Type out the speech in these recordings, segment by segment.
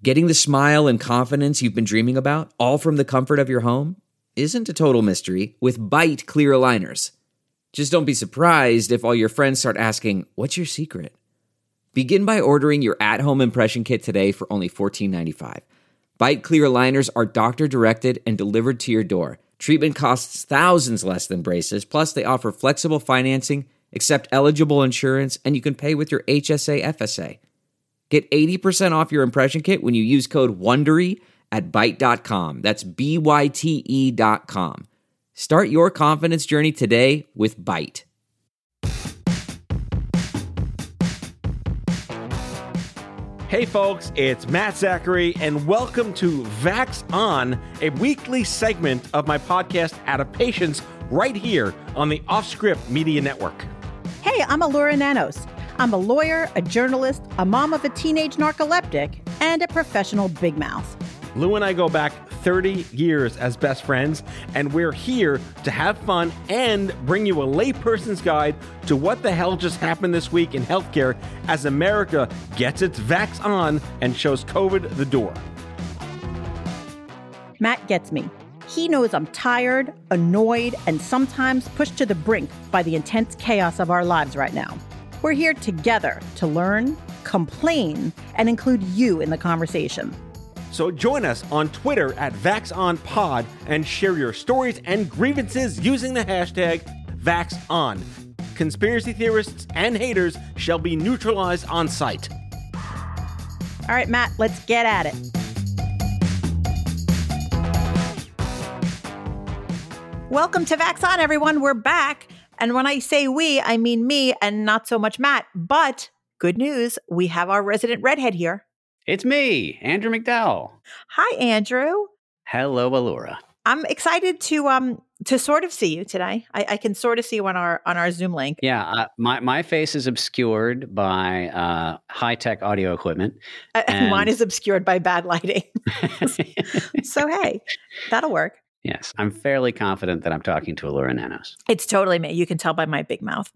Getting the smile and confidence you've been dreaming about, all from the comfort of your home, isn't a total mystery with Byte clear aligners. Just don't be surprised if all your friends start asking, "What's your secret?" Begin by ordering your at-home impression kit today for only $14.95. Byte clear aligners are doctor-directed and delivered to your door. Treatment costs thousands less than braces, plus they offer flexible financing, accept eligible insurance, and you can pay with your HSA FSA. Get 80% off your impression kit when you use code WONDERY at Byte.com. That's BYTE.com. Start your confidence journey today with Byte. Hey folks, it's Matt Zachary, and welcome to Vax On, a weekly segment of my podcast, Out of Patience, right here on the Offscript Media Network. Hey, I'm Allura Nanos. I'm a lawyer, a journalist, a mom of a teenage narcoleptic, and a professional big mouth. Lou and I go back 30 years as best friends, and we're here to have fun and bring you a layperson's guide to what the hell just happened this week in healthcare as America gets its vax on and shows COVID the door. Matt gets me. He knows I'm tired, annoyed, and sometimes pushed to the brink by the intense chaos of our lives right now. We're here together to learn, complain, and include you in the conversation. So join us on Twitter at VaxOnPod and share your stories and grievances using the hashtag VaxOn. Conspiracy theorists and haters shall be neutralized on sight. All right, Matt, let's get at it. Welcome to Vax On, everyone. We're back. And when I say we, I mean me and not so much Matt. But good news, we have our resident redhead here. It's me, Andrew McDowell. Hi, Andrew. Hello, Allura. I'm excited to sort of see you today. I can sort of see you on our Zoom link. Yeah, my face is obscured by high-tech audio equipment. And mine is obscured by bad lighting. So, hey, that'll work. Yes, I'm fairly confident that I'm talking to Allura Nanos. It's totally me. You can tell by my big mouth.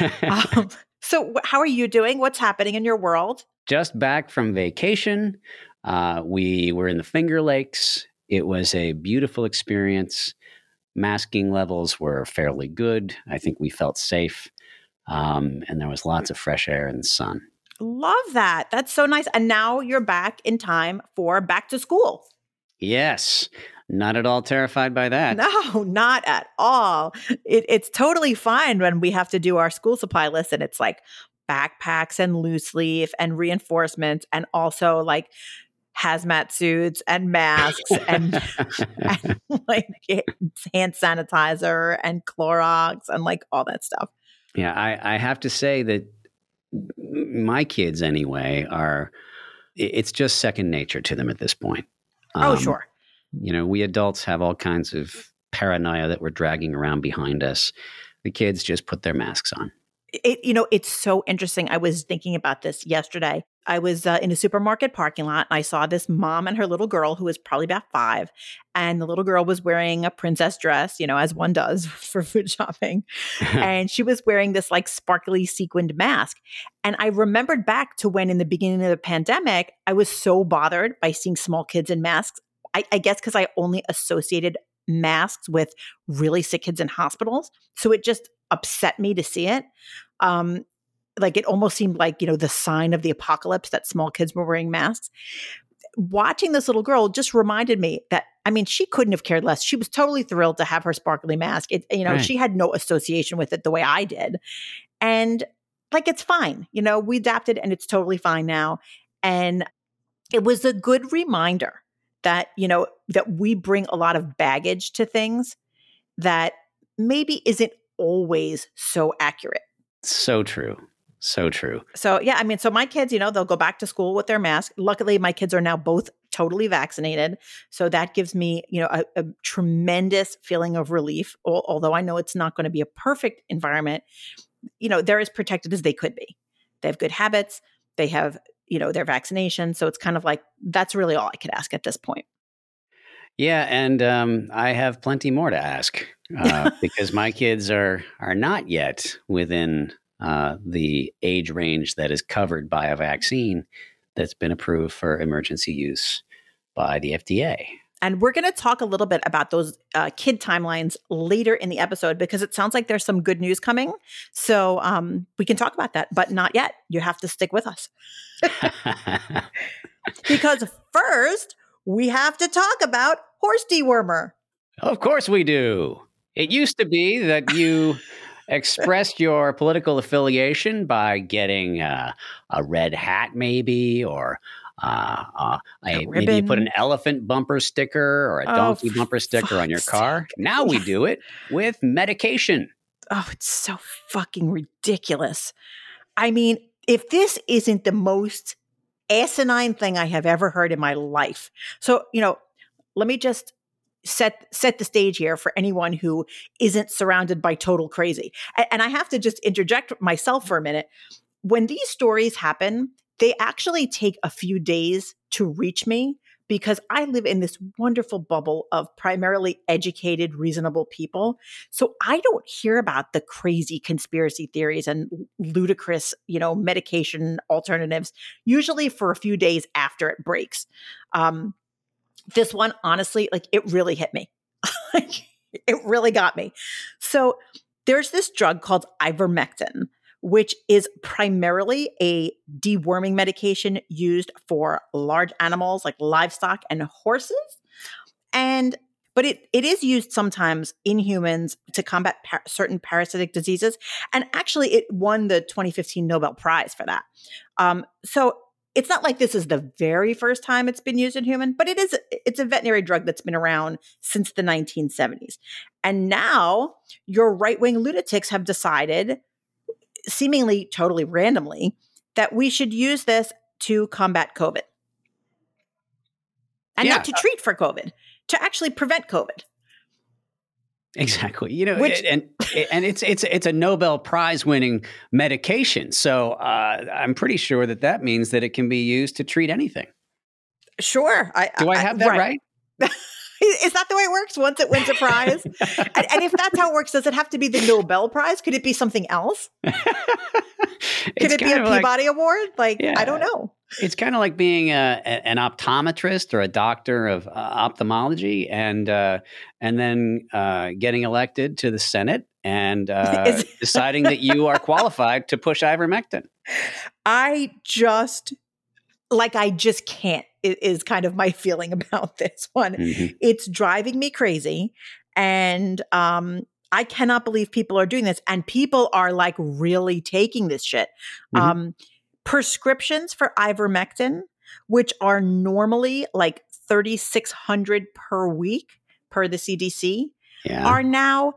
So how are you doing? What's happening in your world? Just back from vacation. We were in the Finger Lakes. It was a beautiful experience. Masking levels were fairly good. I think we felt safe. And there was lots of fresh air and sun. Love that. That's so nice. And now you're back in time for back to school. Yes. Not at all terrified by that. No, not at all. It's totally fine when we have to do our school supply list and it's like backpacks and loose leaf and reinforcements and also like hazmat suits and masks and like hand sanitizer and Clorox and like all that stuff. Yeah, I have to say that my kids anyway it's just second nature to them at this point. Oh, sure. You know, we adults have all kinds of paranoia that we're dragging around behind us. The kids just put their masks on. It's so interesting. I was thinking about this yesterday. I was in a supermarket parking lot and I saw this mom and her little girl who was probably about 5. And the little girl was wearing a princess dress, as one does for food shopping. And she was wearing this like sparkly sequined mask. And I remembered back to when in the beginning of the pandemic, I was so bothered by seeing small kids in masks. I guess because I only associated masks with really sick kids in hospitals. So it just upset me to see it. Like it almost seemed like, the sign of the apocalypse that small kids were wearing masks. Watching this little girl just reminded me that, she couldn't have cared less. She was totally thrilled to have her sparkly mask. Right. She had no association with it the way I did. And like, it's fine. We adapted and it's totally fine now. And it was a good reminder that, that we bring a lot of baggage to things that maybe isn't always so accurate. So true. So true. So, yeah, so my kids, they'll go back to school with their mask. Luckily, my kids are now both totally vaccinated. So that gives me, a tremendous feeling of relief. Although I know it's not going to be a perfect environment, they're as protected as they could be. They have good habits. They have their vaccination. So it's kind of like, that's really all I could ask at this point. Yeah. And I have plenty more to ask because my kids are not yet within the age range that is covered by a vaccine. that's been approved for emergency use by the FDA. And we're going to talk a little bit about those kid timelines later in the episode because it sounds like there's some good news coming. So we can talk about that, but not yet. You have to stick with us. Because first, we have to talk about horse dewormer. Of course we do. It used to be that you expressed your political affiliation by getting a red hat maybe, or maybe you put an elephant bumper sticker or a donkey bumper sticker on your car. Now we do it with medication. Oh, it's so fucking ridiculous. I mean, if this isn't the most asinine thing I have ever heard in my life. So, let me just set the stage here for anyone who isn't surrounded by total crazy. And I have to just interject myself for a minute. When these stories happen, they actually take a few days to reach me because I live in this wonderful bubble of primarily educated, reasonable people. So I don't hear about the crazy conspiracy theories and ludicrous, medication alternatives, usually for a few days after it breaks. This one, honestly, it really hit me. It really got me. So there's this drug called ivermectin, which is primarily a deworming medication used for large animals like livestock and horses. But it is used sometimes in humans to combat certain parasitic diseases. And actually, it won the 2015 Nobel Prize for that. So it's not like this is the very first time it's been used in human, but it's a veterinary drug that's been around since the 1970s. And now your right-wing lunatics have decided, seemingly totally randomly, that we should use this to combat COVID. And not to treat for COVID, to actually prevent COVID. Exactly. And it's a Nobel Prize winning medication. So I'm pretty sure that means that it can be used to treat anything. Sure. Do I have that right? Is that the way it works? once it wins a prize? and if that's how it works, does it have to be the Nobel Prize? Could it be something else? Could it be a Peabody Award? I don't know. It's kind of like being an optometrist or a doctor of ophthalmology, and then getting elected to the Senate and deciding that you are qualified to push ivermectin. I just can't. Is kind of my feeling about this one. Mm-hmm. It's driving me crazy, and I cannot believe people are doing this, and people are really taking this shit. Mm-hmm. Prescriptions for ivermectin, which are normally $3,600 per week per the CDC, are now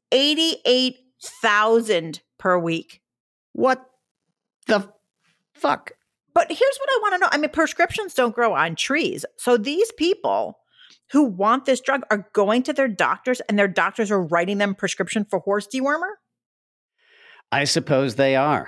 $88,000 per week. What the fuck? But here's what I want to know. I mean, prescriptions don't grow on trees. So these people who want this drug are going to their doctors, and their doctors are writing them prescription for horse dewormer? I suppose they are.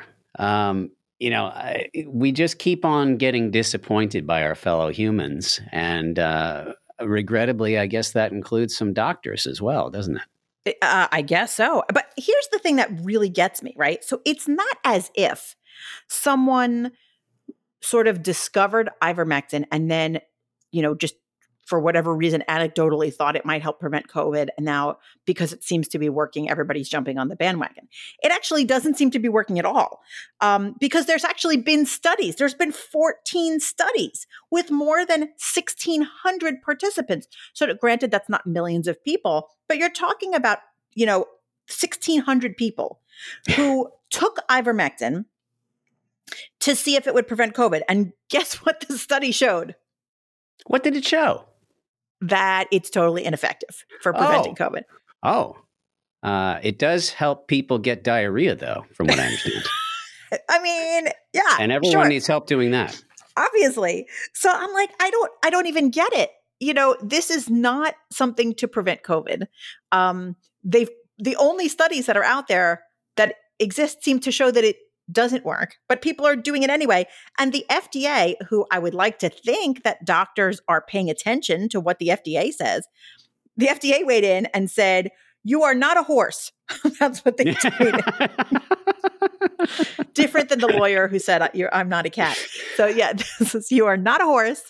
We just keep on getting disappointed by our fellow humans. And regrettably, I guess that includes some doctors as well, doesn't it? I guess so. But here's the thing that really gets me, right? So it's not as if someone sort of discovered ivermectin and then, just for whatever reason, anecdotally thought it might help prevent COVID. And now, because it seems to be working, everybody's jumping on the bandwagon. It actually doesn't seem to be working at all, because there's actually been studies. There's been 14 studies with more than 1,600 participants. So granted, that's not millions of people, but you're talking about, 1,600 people who took ivermectin to see if it would prevent COVID. And guess what the study showed? What did it show? That it's totally ineffective for preventing COVID. Oh, it does help people get diarrhea, though, from what I understand. I mean, yeah. And everyone needs help doing that. Obviously. So I'm like, I don't even get it. This is not something to prevent COVID. The only studies that are out there that exist seem to show that it doesn't work, but people are doing it anyway. And the FDA, who I would like to think that doctors are paying attention to what the FDA says, the FDA weighed in and said, "You are not a horse." That's what they tweeted. Different than the lawyer who said, "I'm not a cat." So yeah, this is, "You are not a horse."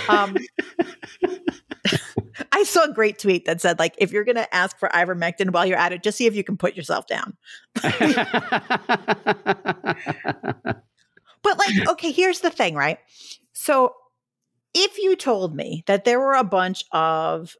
I saw a great tweet that said, like, if you're going to ask for ivermectin while you're at it, just see if you can put yourself down. But like, okay, here's the thing, right? So if you told me that there were a bunch of,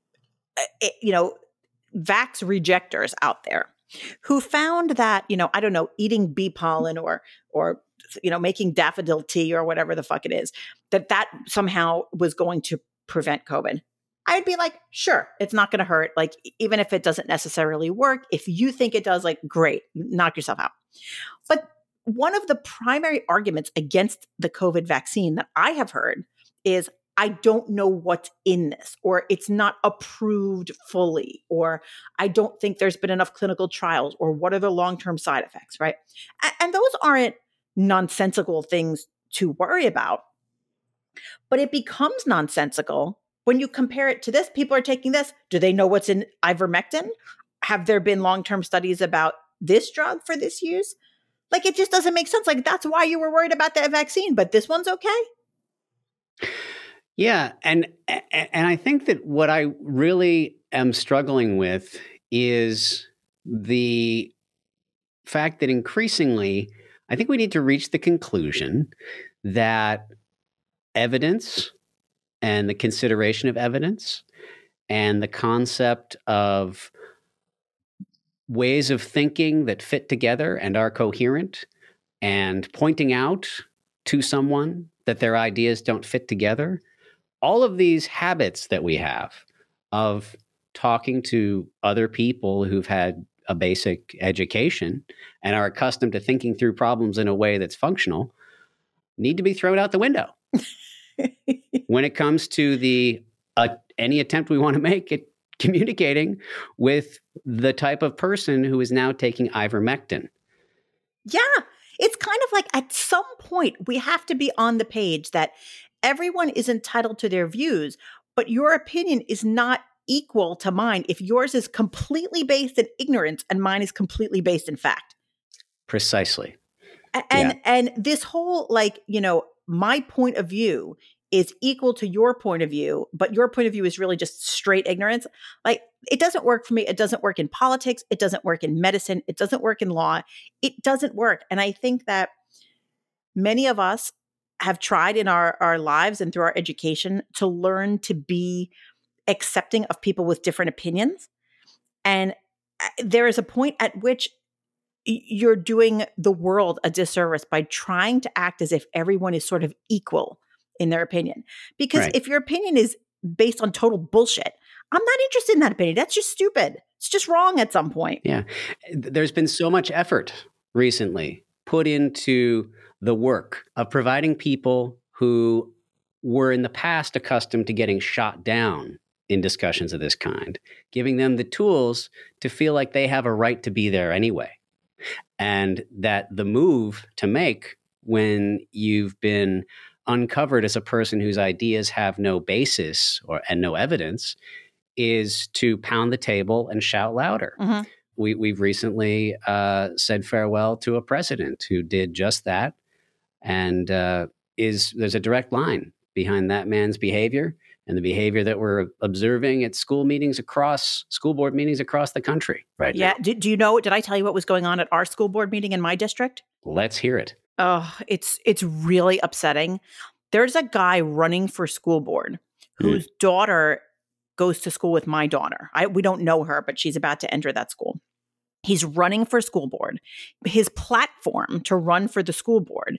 vax rejectors out there who found that, I don't know, eating bee pollen or making daffodil tea or whatever the fuck it is, that somehow was going to prevent COVID, I'd be like, sure, it's not going to hurt. Like, even if it doesn't necessarily work, if you think it does, like, great, knock yourself out. But one of the primary arguments against the COVID vaccine that I have heard is, I don't know what's in this, or it's not approved fully, or I don't think there's been enough clinical trials, or what are the long-term side effects, right? And those aren't nonsensical things to worry about. But it becomes nonsensical when you compare it to this. People are taking this. Do they know what's in ivermectin? Have there been long-term studies about this drug for this use? Like, it just doesn't make sense. Like, that's why you were worried about that vaccine, but this one's okay? Yeah. And I think that what I really am struggling with is the fact that increasingly, I think we need to reach the conclusion that evidence and the consideration of evidence and the concept of ways of thinking that fit together and are coherent, and pointing out to someone that their ideas don't fit together, all of these habits that we have of talking to other people who've had a basic education and are accustomed to thinking through problems in a way that's functional need to be thrown out the window when it comes to any attempt we want to make at communicating with the type of person who is now taking ivermectin. Yeah. It's kind of like, at some point we have to be on the page that everyone is entitled to their views, but your opinion is not equal to mine if yours is completely based in ignorance and mine is completely based in fact. Precisely. And this whole, like, my point of view is equal to your point of view, but your point of view is really just straight ignorance. Like, it doesn't work for me. It doesn't work in politics. It doesn't work in medicine. It doesn't work in law. It doesn't work. And I think that many of us have tried in our lives and through our education to learn to be accepting of people with different opinions. And there is a point at which you're doing the world a disservice by trying to act as if everyone is sort of equal in their opinion. Because if your opinion is based on total bullshit, I'm not interested in that opinion. That's just stupid. It's just wrong at some point. Yeah. There's been so much effort recently put into the work of providing people who were in the past accustomed to getting shot down in discussions of this kind, giving them the tools to feel like they have a right to be there anyway. And that the move to make when you've been uncovered as a person whose ideas have no basis and no evidence is to pound the table and shout louder. Mm-hmm. We've recently said farewell to a president who did just that. And there's a direct line behind that man's behavior and the behavior that we're observing at school board meetings across the country right now. Yeah. Do you know, did I tell you what was going on at our school board meeting in my district? Let's hear it. Oh, it's really upsetting. There's a guy running for school board whose daughter goes to school with my daughter. We don't know her, but she's about to enter that school. He's running for school board. His platform to run for the school board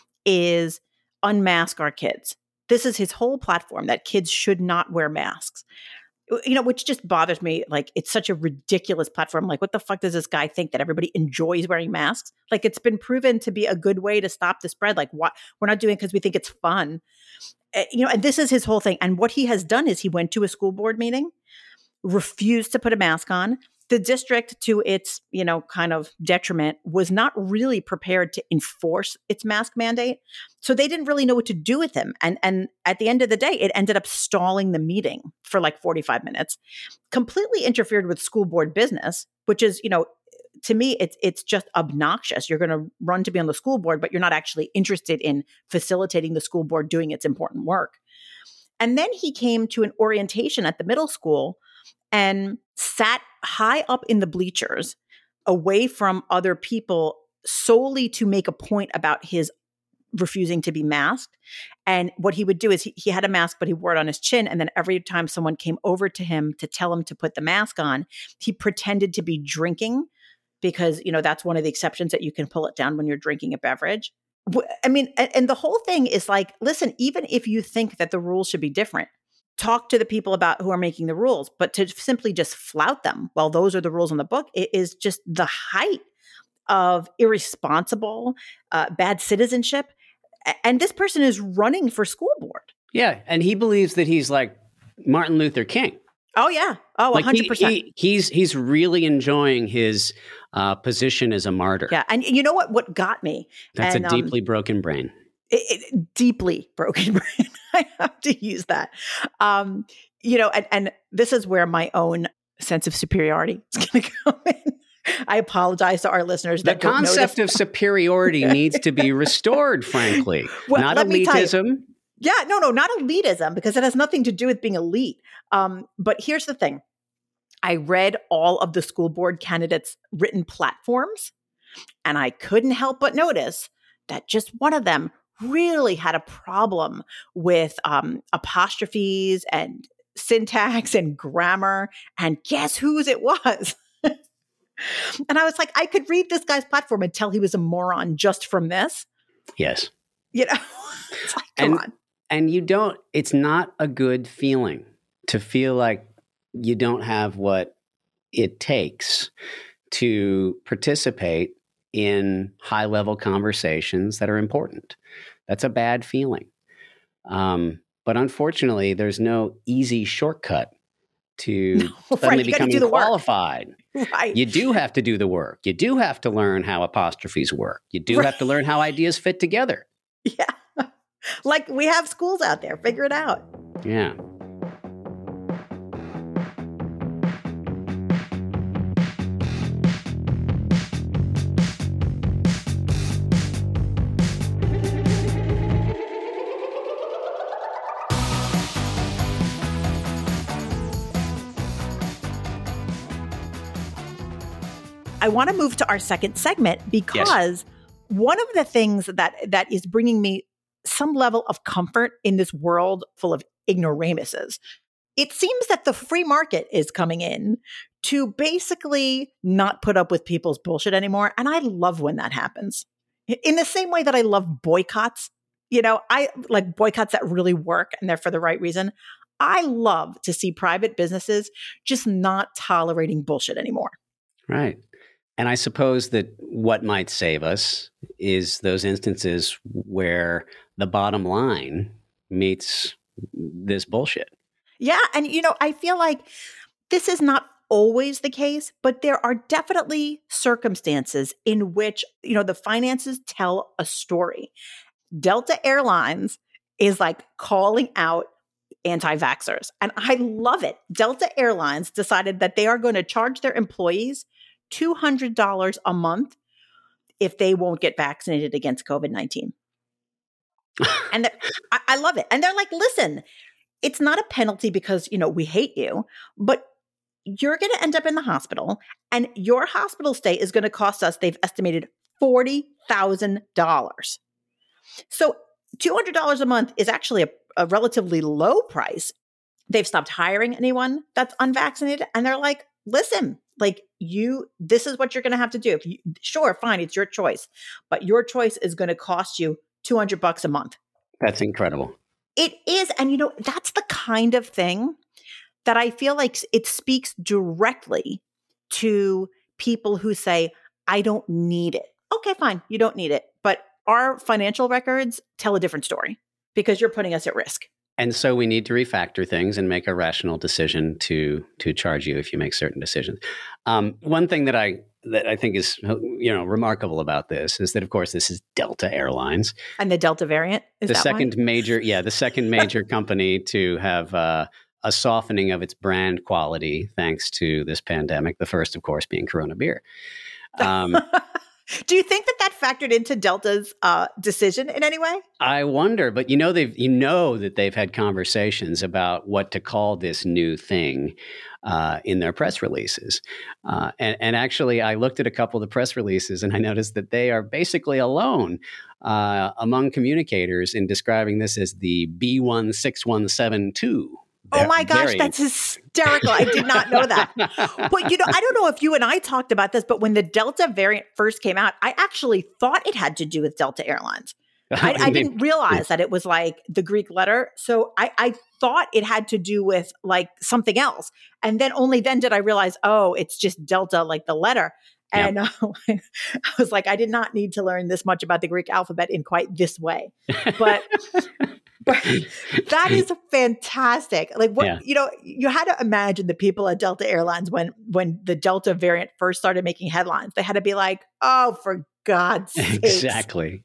is unmask our kids. This is his whole platform, that kids should not wear masks. Which just bothers me. Like, it's such a ridiculous platform. Like, what the fuck does this guy think, that everybody enjoys wearing masks? Like, it's been proven to be a good way to stop the spread. Like, what we're not doing it because we think it's fun. And this is his whole thing. And what he has done is he went to a school board meeting, refused to put a mask on, The district, to its, kind of detriment, was not really prepared to enforce its mask mandate. So they didn't really know what to do with him. And at the end of the day, it ended up stalling the meeting for like 45 minutes, completely interfered with school board business, which is, to me, it's just obnoxious. You're going to run to be on the school board, but you're not actually interested in facilitating the school board doing its important work. And then he came to an orientation at the middle school and sat high up in the bleachers away from other people solely to make a point about his refusing to be masked. And what he would do is he had a mask, but he wore it on his chin. And then every time someone came over to him to tell him to put the mask on, he pretended to be drinking because, that's one of the exceptions that you can pull it down when you're drinking a beverage. I mean, and the whole thing is like, listen, even if you think that the rules should be different, talk to the people about who are making the rules, but to simply just flout them, well, those are the rules in the book, it is just the height of irresponsible, bad citizenship. And this person is running for school board. Yeah. And he believes that he's like Martin Luther King. Oh, yeah. Oh, 100%. He's really enjoying his position as a martyr. Yeah. And you know what got me? That's a deeply broken brain. Deeply broken brain. I have to use that. And this is where my own sense of superiority is going to come in. I apologize to our listeners. The concept of superiority needs to be restored, frankly. Well, not elitism. Yeah, no, not elitism, because it has nothing to do with being elite. But here's the thing. I read all of the school board candidates' written platforms, and I couldn't help but notice that just one of them really had a problem with apostrophes and syntax and grammar. And guess whose it was? And I was like, I could read this guy's platform and tell he was a moron just from this. Yes. It's like, come on. And it's not a good feeling to feel like you don't have what it takes to participate in high-level conversations that are important. That's a bad feeling. But unfortunately, there's no easy shortcut to suddenly becoming qualified. Right. You do have to do the work. You do have to learn how apostrophes work. You do have to learn how ideas fit together. Yeah. Like we have schools out there. Figure it out. Yeah. I want to move to our second segment because one of the things that is bringing me some level of comfort in this world full of ignoramuses, it seems that the free market is coming in to basically not put up with people's bullshit anymore. And I love when that happens. In the same way that I love boycotts, I like boycotts that really work and they're for the right reason. I love to see private businesses just not tolerating bullshit anymore. Right. And I suppose that what might save us is those instances where the bottom line meets this bullshit. Yeah. And, I feel like this is not always the case, but there are definitely circumstances in which, the finances tell a story. Delta Airlines is like calling out anti-vaxxers. And I love it. Delta Airlines decided that they are going to charge their employees $200 a month if they won't get vaccinated against COVID-19. And I love it. And they're like, listen, it's not a penalty because, we hate you, but you're going to end up in the hospital and your hospital stay is going to cost us, they've estimated $40,000. So $200 a month is actually a relatively low price. They've stopped hiring anyone that's unvaccinated. And they're like, listen, this is what you're going to have to do. Sure, fine, it's your choice, but your choice is going to cost you $200 a month. That's incredible. It is. And that's the kind of thing that I feel like it speaks directly to people who say, I don't need it. Okay, fine, you don't need it. But our financial records tell a different story because you're putting us at risk. And so we need to refactor things and make a rational decision to charge you if you make certain decisions. One thing that I think is remarkable about this is that, of course, this is Delta Airlines, And the Delta variant is the second major company to have a softening of its brand quality thanks to this pandemic. The first, of course, being Corona beer. Do you think that factored into Delta's decision in any way? I wonder, but that they've had conversations about what to call this new thing in their press releases. And actually, I looked at a couple of the press releases and I noticed that they are basically alone among communicators in describing this as the B16172. Oh my gosh, that's hysterical. I did not know that. But, I don't know if you and I talked about this, but when the Delta variant first came out, I actually thought it had to do with Delta Airlines. I didn't realize that it was like the Greek letter. So I thought it had to do with like something else. And then only then did I realize, oh, it's just Delta, like the letter. And I was like, I did not need to learn this much about the Greek alphabet in quite this way. But that is fantastic. Like what, you had to imagine the people at Delta Airlines when the Delta variant first started making headlines, they had to be like, oh, for God's sake. Exactly.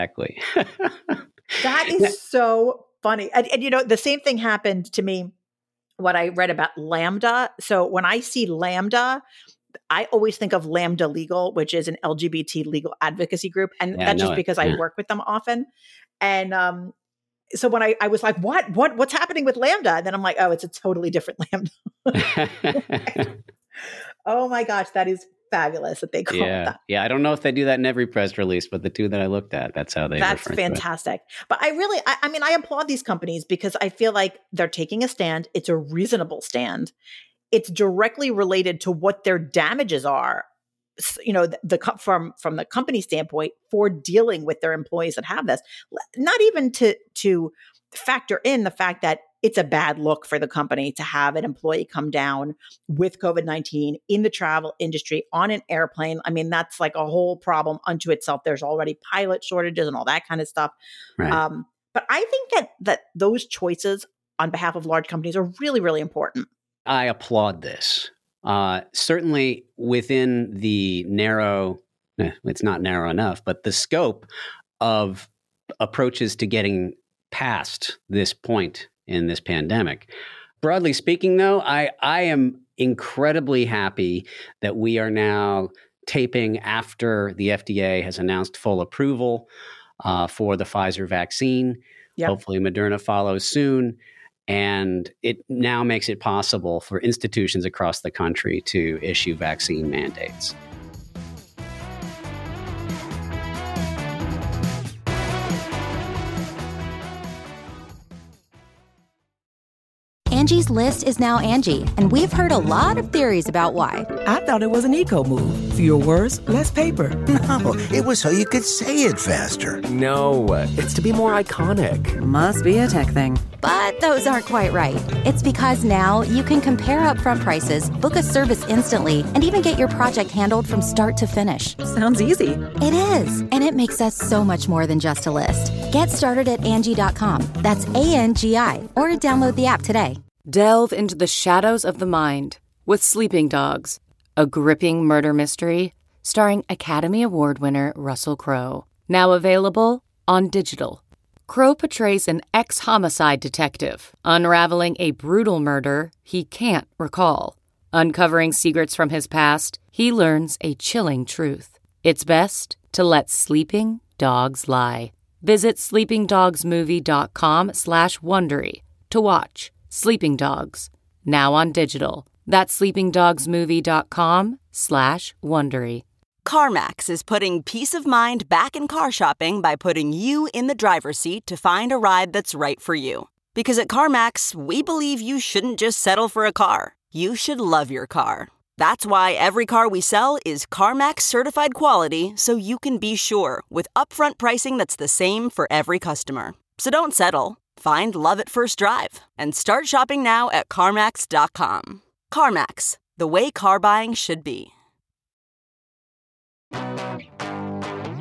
That is so funny. And the same thing happened to me when I read about Lambda. So when I see Lambda, I always think of Lambda Legal, which is an LGBT legal advocacy group. And that's just because I work with them often. And so when I was like, what's happening with Lambda? And then I'm like, oh, it's a totally different Lambda. Oh my gosh, that is fabulous that they call it that. Yeah, I don't know if they do that in every press release, but the two that I looked at, that's how they That's fantastic. But I applaud these companies because I feel like they're taking a stand. It's a reasonable stand. It's directly related to what their damages are, from the company standpoint for dealing with their employees that have this. Not even to factor in the fact that it's a bad look for the company to have an employee come down with COVID-19 in the travel industry on an airplane. I mean, that's like a whole problem unto itself. There's already pilot shortages and all that kind of stuff. Right. But I think that those choices on behalf of large companies are really, really important. I applaud this. Certainly within the narrow, it's not narrow enough, but the scope of approaches to getting past this point in this pandemic. Broadly speaking, though, I am incredibly happy that we are now taping after the FDA has announced full approval for the Pfizer vaccine. Yep. Hopefully Moderna follows soon. And it now makes it possible for institutions across the country to issue vaccine mandates. Angie's List is now Angie, and we've heard a lot of theories about why. I thought it was an eco move. Fewer words, less paper. No, it was so you could say it faster. No, it's to be more iconic. Must be a tech thing. But those aren't quite right. It's because now you can compare upfront prices, book a service instantly, and even get your project handled from start to finish. Sounds easy. It is, and it makes us so much more than just a list. Get started at Angie.com. That's ANGI, or download the app today. Delve into the shadows of the mind with Sleeping Dogs, a gripping murder mystery starring Academy Award winner Russell Crowe. Now available on digital. Crowe portrays an ex-homicide detective unraveling a brutal murder he can't recall. Uncovering secrets from his past, he learns a chilling truth. It's best to let sleeping dogs lie. Visit sleepingdogsmovie.com/Wondery to watch Sleeping Dogs, now on digital. That's sleepingdogsmovie.com/Wondery. CarMax is putting peace of mind back in car shopping by putting you in the driver's seat to find a ride that's right for you. Because at CarMax, we believe you shouldn't just settle for a car. You should love your car. That's why every car we sell is CarMax certified quality, so you can be sure with upfront pricing that's the same for every customer. So don't settle. Find love at first drive and start shopping now at CarMax.com. CarMax, the way car buying should be.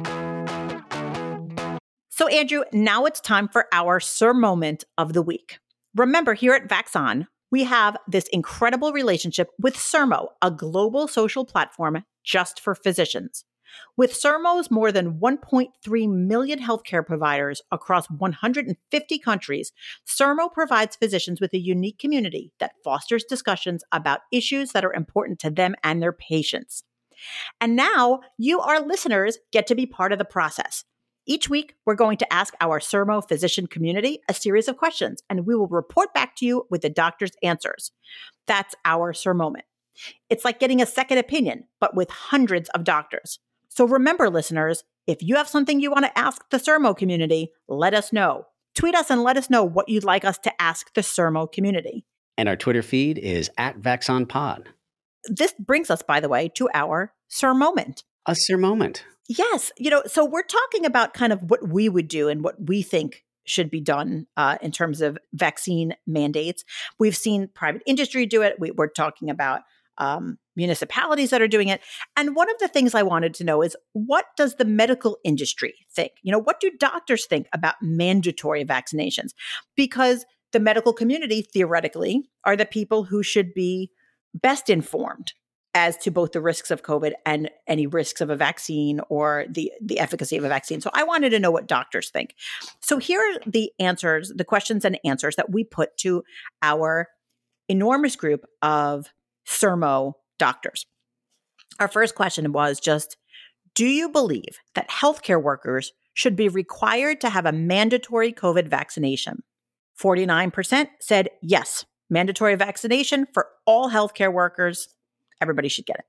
So, Andrew, now it's time for our Sir Moment of the Week. Remember, here at Vaxon, we have this incredible relationship with Sermo, a global social platform just for physicians. With Sermo's more than 1.3 million healthcare providers across 150 countries, Sermo provides physicians with a unique community that fosters discussions about issues that are important to them and their patients. And now you, our listeners, get to be part of the process. Each week, we're going to ask our Sermo physician community a series of questions, and we will report back to you with the doctor's answers. That's our Sermoment. It's like getting a second opinion, but with hundreds of doctors. So remember, listeners, if you have something you want to ask the Sermo community, let us know. Tweet us and let us know what you'd like us to ask the Sermo community. And our Twitter feed is @VaxonPod. This brings us, by the way, to our Sermoment. A Sermoment. Yes. So we're talking about kind of what we would do and what we think should be done in terms of vaccine mandates. We've seen private industry do it. We're talking about municipalities that are doing it. And one of the things I wanted to know is, what does the medical industry think? What do doctors think about mandatory vaccinations? Because the medical community, theoretically, are the people who should be best informed as to both the risks of COVID and any risks of a vaccine or the efficacy of a vaccine. So I wanted to know what doctors think. So here are the answers, the questions and answers that we put to our enormous group of Sermo doctors. Our first question was just, do you believe that healthcare workers should be required to have a mandatory COVID vaccination? 49% said yes, mandatory vaccination for all healthcare workers. Everybody should get it.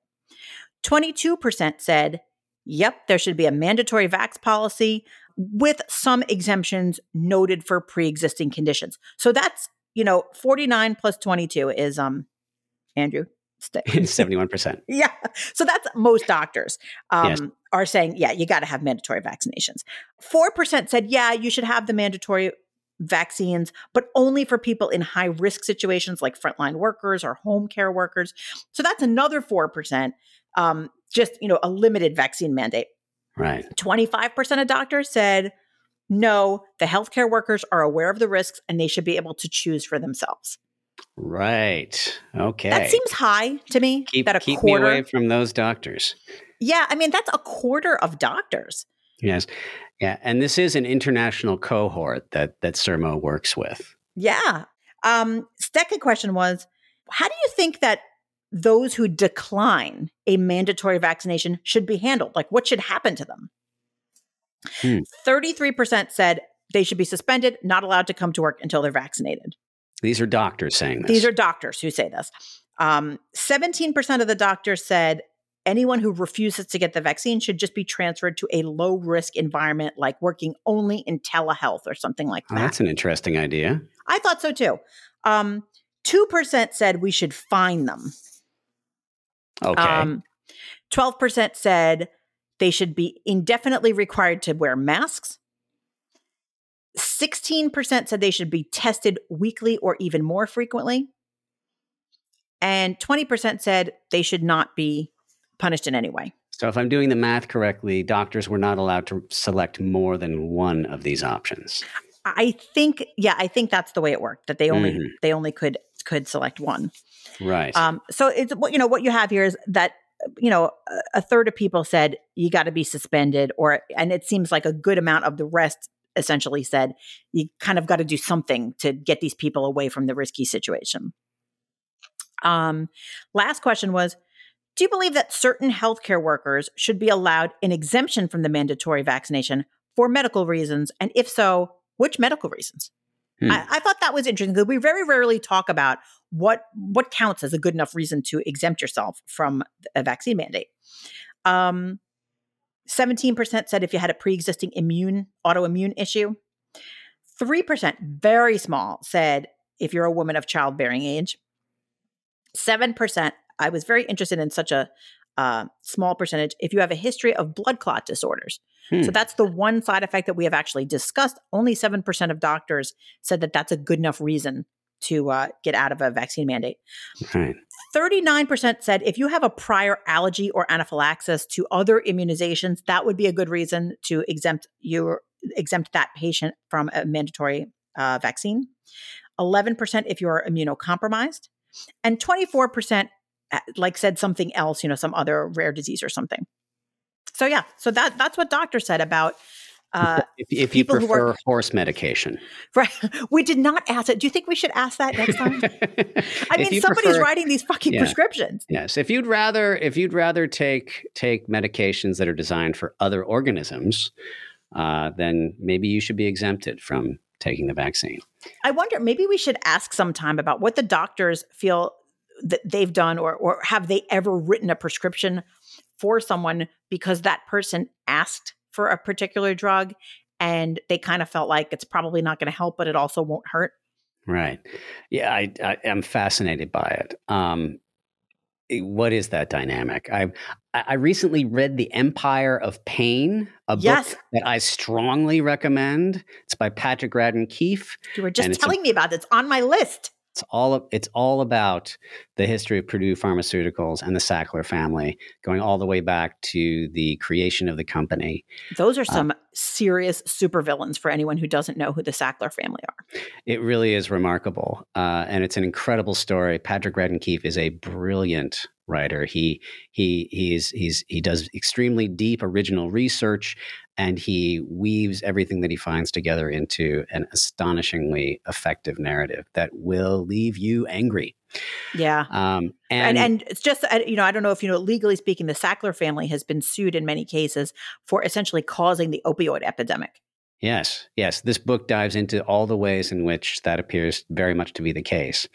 22% said, yep, there should be a mandatory vax policy with some exemptions noted for pre-existing conditions. So that's, 49 plus 22 is, Andrew? 71%. Yeah. So that's most doctors Yes. are saying, yeah, you got to have mandatory vaccinations. 4% said, yeah, you should have the mandatory vaccines, but only for people in high risk situations like frontline workers or home care workers. So that's another 4%, just, a limited vaccine mandate. Right. 25% of doctors said, no, the healthcare workers are aware of the risks and they should be able to choose for themselves. Right. Okay. That seems high to me. Keep quarter, me away from those doctors. Yeah. I mean, that's a quarter of doctors. Yes. Yeah. And this is an international cohort that Sermo works with. Yeah. Second question was, how do you think that those who decline a mandatory vaccination should be handled? Like, what should happen to them? 33% said they should be suspended, not allowed to come to work until they're vaccinated. These are doctors saying this. These are doctors who say this. 17% of the doctors said anyone who refuses to get the vaccine should just be transferred to a low-risk environment, like working only in telehealth or something like that. Oh, that's an interesting idea. I thought so too. 2% said we should fine them. Okay. 12% said they should be indefinitely required to wear masks. 16% said they should be tested weekly or even more frequently. And 20% said they should not be punished in any way. So if I'm doing the math correctly, doctors were not allowed to select more than one of these options. I think that's the way it worked, that they only could select one. Right. So it's, what you have here is that, a third of people said you got to be suspended, and it seems like a good amount of the rest essentially said you kind of got to do something to get these people away from the risky situation. Last question was, do you believe that certain healthcare workers should be allowed an exemption from the mandatory vaccination for medical reasons? And if so, which medical reasons? I thought that was interesting because we very rarely talk about what counts as a good enough reason to exempt yourself from a vaccine mandate. 17% said if you had a pre-existing autoimmune issue. 3%, very small, said if you're a woman of childbearing age. 7%, I was very interested in such a small percentage, if you have a history of blood clot disorders. So that's the one side effect that we have actually discussed. Only 7% of doctors said that that's a good enough reason to get out of a vaccine mandate. Right. 39% said if you have a prior allergy or anaphylaxis to other immunizations, that would be a good reason to exempt that patient from a mandatory vaccine. 11% if you're immunocompromised, and 24% said something else, some other rare disease or something. So yeah, so that's what doctors said about if you prefer horse medication. Right. We did not ask it. Do you think we should ask that next time? I mean, somebody's writing these fucking prescriptions. Yes. If you'd rather take medications that are designed for other organisms, then maybe you should be exempted from taking the vaccine. I wonder, maybe we should ask sometime about what the doctors feel that they've done, or have they ever written a prescription for someone because that person asked for a particular drug and they kind of felt like it's probably not going to help, but it also won't hurt. Right. Yeah, I am fascinated by it. What is that dynamic? I recently read The Empire of Pain, a book that I strongly recommend. It's by Patrick Radden Keefe. You were just telling me about it. It's on my list. It's all about the history of Purdue Pharmaceuticals and the Sackler family, going all the way back to the creation of the company. Those are some serious supervillains for anyone who doesn't know who the Sackler family are. It really is remarkable, and it's an incredible story. Patrick Radden Keefe is a brilliant writer. He does extremely deep, original research, and he weaves everything that he finds together into an astonishingly effective narrative that will leave you angry. Yeah. And it's just, I don't know if you know, legally speaking, the Sackler family has been sued in many cases for essentially causing the opioid epidemic. Yes. This book dives into all the ways in which that appears very much to be the case.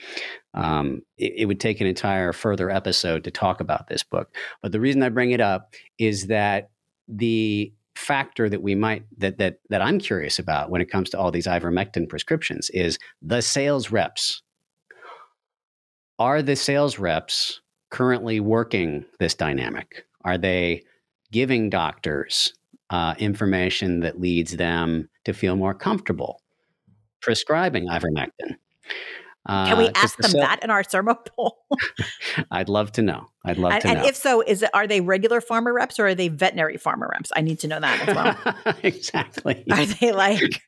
It would take an entire further episode to talk about this book. But the reason I bring it up is that the factor that I'm curious about when it comes to all these ivermectin prescriptions is the sales reps. Are the sales reps currently working this dynamic? Are they giving doctors information that leads them to feel more comfortable prescribing ivermectin? Can we ask them that in our sermo poll? I'd love to know. to know. And if so, are they regular pharma reps or are they veterinary pharma reps? I need to know that as well. Exactly. Are they like,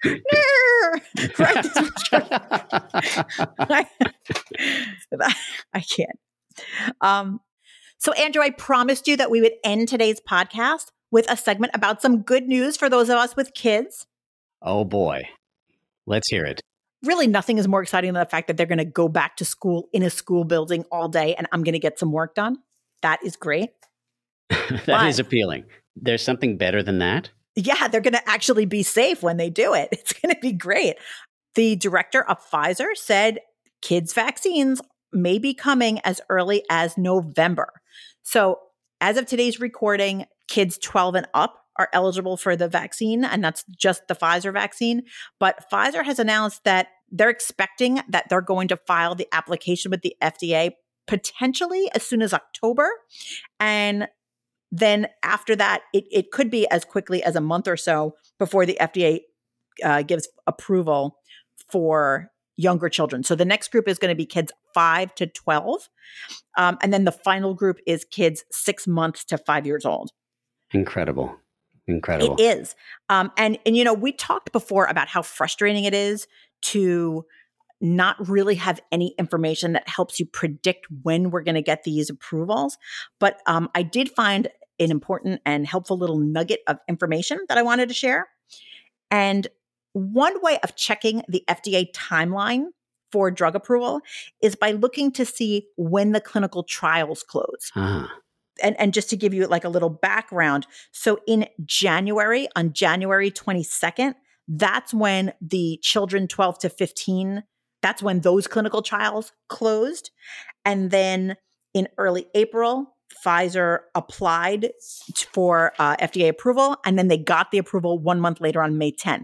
I can't. So Andrew, I promised you that we would end today's podcast with a segment about some good news for those of us with kids. Oh boy. Let's hear it. Really, nothing is more exciting than the fact that they're going to go back to school in a school building all day and I'm going to get some work done. That is great. That is appealing. There's something better than that? Yeah, they're going to actually be safe when they do it. It's going to be great. The director of Pfizer said kids' vaccines may be coming as early as November. So as of today's recording, kids 12 and up are eligible for the vaccine, and that's just the Pfizer vaccine. But Pfizer has announced that they're expecting that they're going to file the application with the FDA potentially as soon as October. And then after that, it could be as quickly as a month or so before the FDA gives approval for younger children. So the next group is going to be kids 5 to 12. And then the final group is kids 6 months to 5 years old. Incredible. It is. And we talked before about how frustrating it is to not really have any information that helps you predict when we're going to get these approvals. But I did find an important and helpful little nugget of information that I wanted to share. And one way of checking the FDA timeline for drug approval is by looking to see when the clinical trials close. And just to give you like a little background, so in January, on January 22nd, that's when the children 12 to 15, that's when those clinical trials closed. And then in early April, Pfizer applied for FDA approval, and then they got the approval 1 month later on May 10th.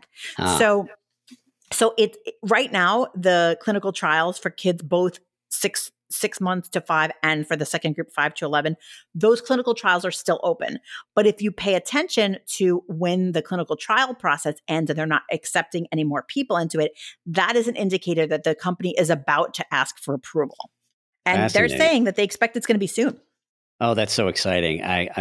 So it right now, the clinical trials for kids both 6 months to 5 and for the second group 5 to 11, those clinical trials are still open. But if you pay attention to when the clinical trial process ends and they're not accepting any more people into it, that is an indicator that the company is about to ask for approval. And they're saying that they expect it's going to be soon. Oh, that's so exciting.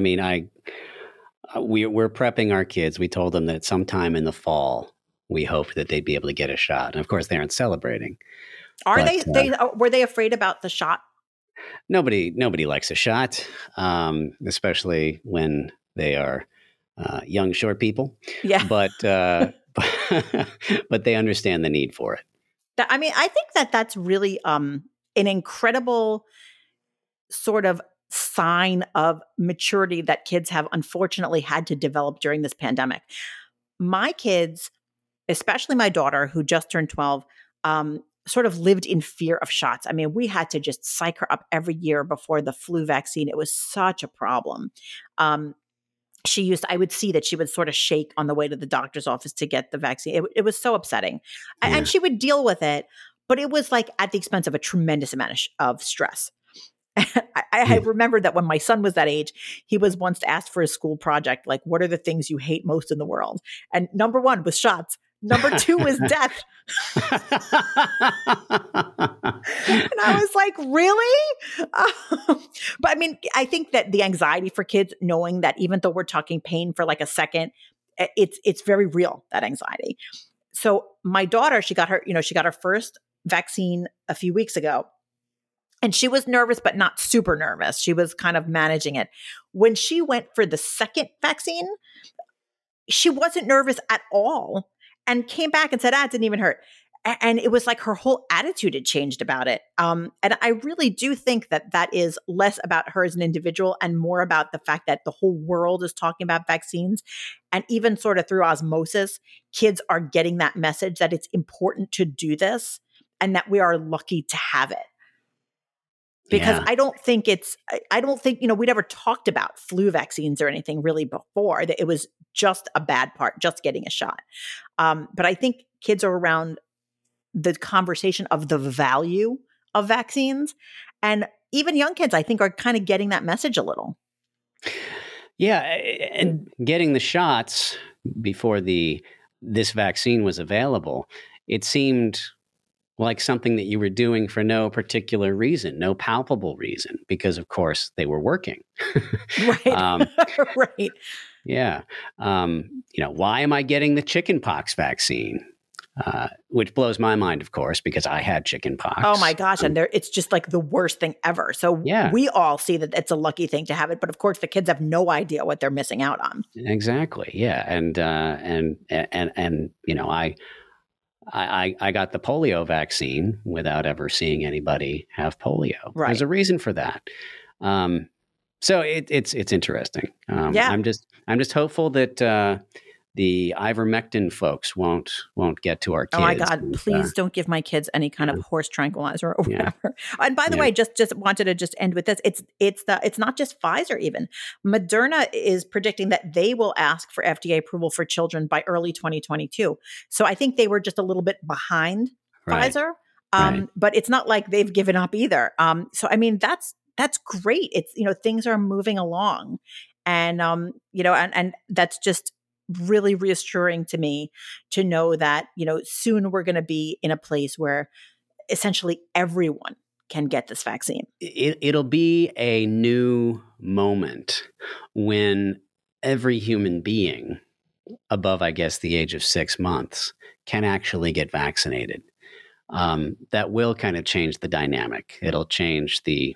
We're prepping our kids. We told them that sometime in the fall, we hoped that they'd be able to get a shot. And of course, they aren't celebrating. Are were they afraid about the shot? Nobody likes a shot, especially when they are young, short people. Yeah. But but they understand the need for it. I mean, I think that's really an incredible sort of sign of maturity that kids have unfortunately had to develop during this pandemic. My kids, especially my daughter who just turned 12, sort of lived in fear of shots. I mean, we had to just psych her up every year before the flu vaccine. It was such a problem. I would see that she would sort of shake on the way to the doctor's office to get the vaccine. It was so upsetting. Yeah. And she would deal with it, but it was like at the expense of a tremendous amount of stress. I remember that when my son was that age, he was once asked for a school project, like, what are the things you hate most in the world? And number 1 was shots. Number 2 was death. And I was like, really? But I mean, I think that the anxiety for kids, knowing that even though we're talking pain for like a second, it's very real, that anxiety. So my daughter, she got her first vaccine a few weeks ago. And she was nervous, but not super nervous. She was kind of managing it. When she went for the second vaccine, she wasn't nervous at all and came back and said, it didn't even hurt. And it was like her whole attitude had changed about it. And I really do think that is less about her as an individual and more about the fact that the whole world is talking about vaccines. And even sort of through osmosis, kids are getting that message that it's important to do this and that we are lucky to have it. Because I don't think we'd ever talked about flu vaccines or anything really before. That it was just a bad part, just getting a shot. But I think kids are around the conversation of the value of vaccines. And even young kids, I think, are kind of getting that message a little. Yeah. And getting the shots before this vaccine was available, it seemed like something that you were doing for no particular reason, no palpable reason, because of course they were working. Right. Right. Yeah. Why am I getting the chickenpox vaccine? Which blows my mind, of course, because I had chickenpox. Oh my gosh. And it's just like the worst thing ever. So we all see that it's a lucky thing to have it. But of course the kids have no idea what they're missing out on. Exactly. Yeah. And I got the polio vaccine without ever seeing anybody have polio. Right. There's a reason for that. So it's interesting. I'm just hopeful that the ivermectin folks won't get to our kids. Oh my God! Please don't give my kids any kind of horse tranquilizer or whatever. And by the way, just wanted to end with this. It's not just Pfizer. Even Moderna is predicting that they will ask for FDA approval for children by early 2022. So I think they were just a little bit behind Pfizer. But it's not like they've given up either. So I mean, that's great. It's things are moving along, and and that's just really reassuring to me to know that, soon we're going to be in a place where essentially everyone can get this vaccine. It'll be a new moment when every human being above, I guess, the age of 6 months can actually get vaccinated. That will kind of change the dynamic. It'll change the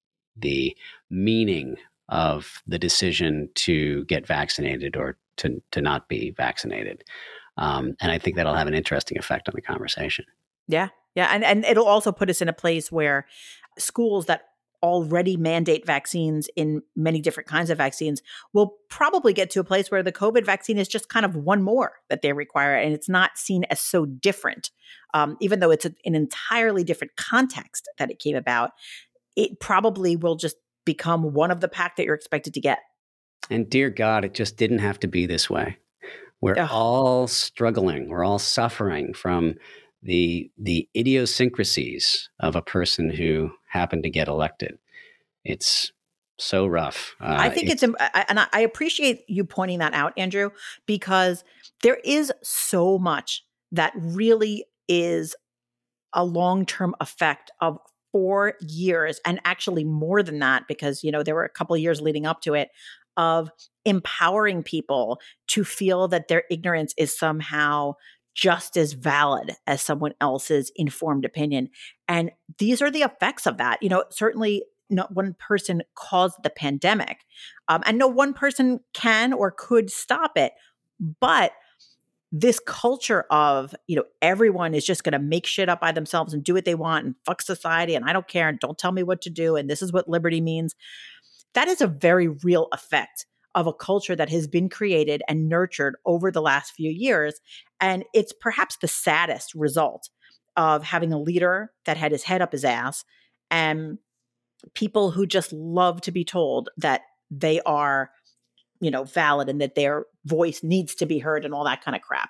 meaning of the decision to get vaccinated or to not be vaccinated. And I think that'll have an interesting effect on the conversation. Yeah. Yeah. And it'll also put us in a place where schools that already mandate vaccines in many different kinds of vaccines will probably get to a place where the COVID vaccine is just kind of one more that they require. And it's not seen as so different, even though it's an entirely different context that it came about. It probably will just become one of the pack that you're expected to get. And dear God, it just didn't have to be this way. We're all struggling. We're all suffering from the idiosyncrasies of a person who happened to get elected. It's so rough. I think and I appreciate you pointing that out, Andrew, because there is so much that really is a long-term effect of 4 years, and actually more than that, because, there were a couple of years leading up to it, of empowering people to feel that their ignorance is somehow just as valid as someone else's informed opinion. And these are the effects of that. Certainly not one person caused the pandemic, and no one person can or could stop it. But this culture of, everyone is just going to make shit up by themselves and do what they want and fuck society and I don't care and don't tell me what to do and this is what liberty means. That is a very real effect of a culture that has been created and nurtured over the last few years. And it's perhaps the saddest result of having a leader that had his head up his ass and people who just love to be told that they are, valid and that their voice needs to be heard and all that kind of crap.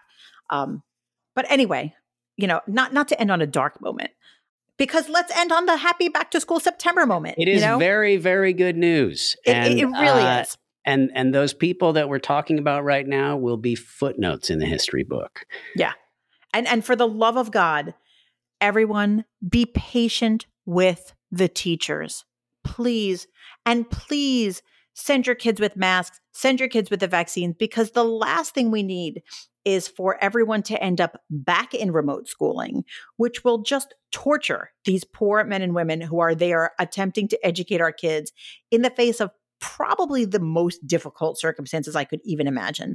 But anyway, not to end on a dark moment, because let's end on the happy back to school September moment. It is very, very good news. It really is. And those people that we're talking about right now will be footnotes in the history book. Yeah. And for the love of God, everyone be patient with the teachers. Please. And please send your kids with masks, send your kids with the vaccines, because the last thing we need is for everyone to end up back in remote schooling, which will just torture these poor men and women who are there attempting to educate our kids in the face of probably the most difficult circumstances I could even imagine.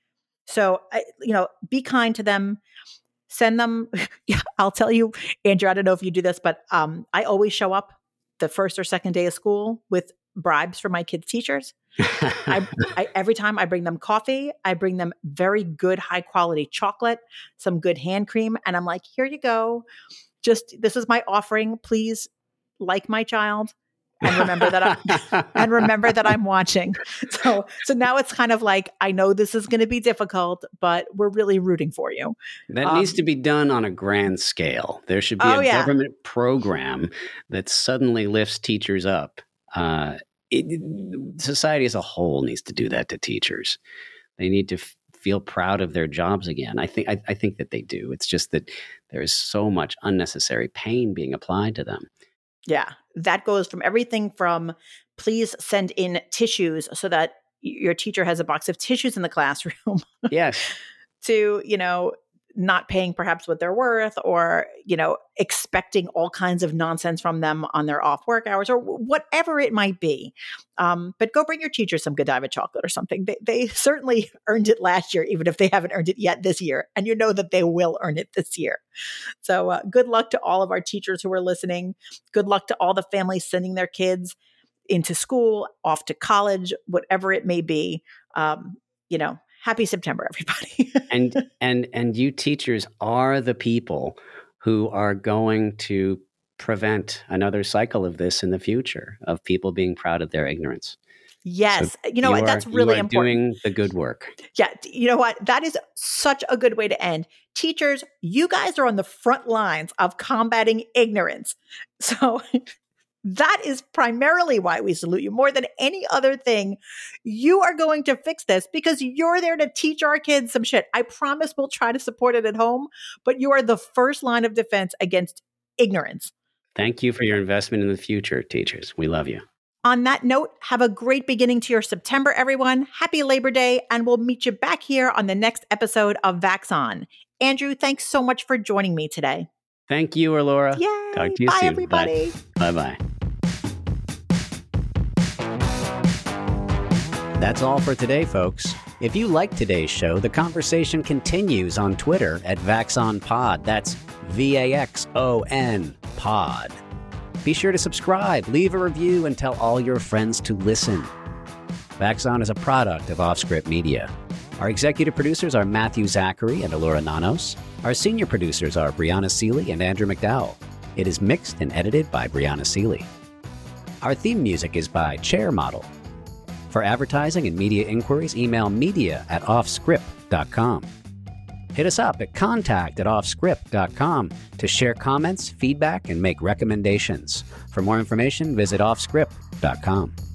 So, be kind to them. Send them. I'll tell you, Andrew, I don't know if you do this, but I always show up the first or second day of school with bribes for my kids' teachers. I every time I bring them coffee, I bring them very good, high quality chocolate, some good hand cream. And I'm like, here you go. This is my offering. Please like my child and remember that I'm watching. So now it's kind of like, I know this is going to be difficult, but we're really rooting for you. That needs to be done on a grand scale. There should be a government program that suddenly lifts teachers up. Society as a whole needs to do that to teachers. They need to feel proud of their jobs again. I think that they do. It's just that there is so much unnecessary pain being applied to them. Yeah, that goes from everything from please send in tissues so that your teacher has a box of tissues in the classroom. Yes. To, not paying perhaps what they're worth or, expecting all kinds of nonsense from them on their off work hours or whatever it might be. But go bring your teacher some Godiva chocolate or something. They certainly earned it last year, even if they haven't earned it yet this year. And you know that they will earn it this year. So good luck to all of our teachers who are listening. Good luck to all the families sending their kids into school, off to college, whatever it may be. Happy September, everybody. and you teachers are the people who are going to prevent another cycle of this in the future, of people being proud of their ignorance. Yes. So that's really important. Doing the good work. Yeah. You know what? That is such a good way to end. Teachers, you guys are on the front lines of combating ignorance. So that is primarily why we salute you more than any other thing. You are going to fix this because you're there to teach our kids some shit. I promise we'll try to support it at home, but you are the first line of defense against ignorance. Thank you for your investment in the future, teachers. We love you. On that note, have a great beginning to your September, everyone. Happy Labor Day, and we'll meet you back here on the next episode of Vax On. Andrew, thanks so much for joining me today. Thank you, Laura. Yay. Talk to you Bye, soon. everybody. Bye-bye. That's all for today, folks. If you like today's show, the conversation continues on Twitter at VaxOnPod. That's VAXON Pod. Be sure to subscribe, leave a review, and tell all your friends to listen. Vaxon is a product of Offscript Media. Our executive producers are Matthew Zachary and Alora Nanos. Our senior producers are Brianna Seeley and Andrew McDowell. It is mixed and edited by Brianna Seeley. Our theme music is by Chair Model. For advertising and media inquiries, email media@offscript.com. Hit us up at contact@offscript.com to share comments, feedback, and make recommendations. For more information, visit offscript.com.